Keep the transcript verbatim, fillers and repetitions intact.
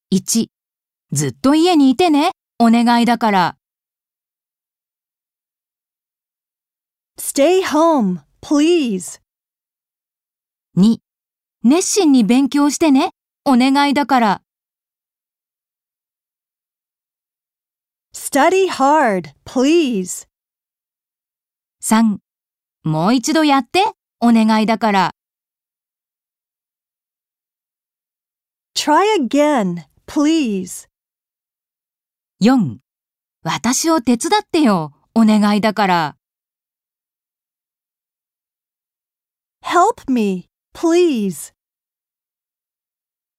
いち、ずっと家にいてね。お願いだから。 Stay home, please. に、熱心に勉強してね。お願いだから。 Study hard, please. さん、もう一度やって。お願いだから。 Try again, please. よん、私を手伝ってよ。お願いだから。 Help me, please.